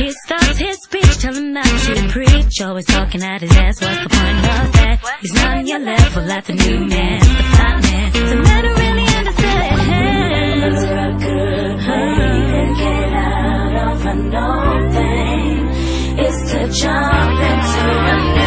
he starts his speech, tell him not to preach. Always talking at his ass, what's the point of that? He's not on your level like the new man, the fat man. The man who really understands. For a good way to get out of an old thing is to jump into a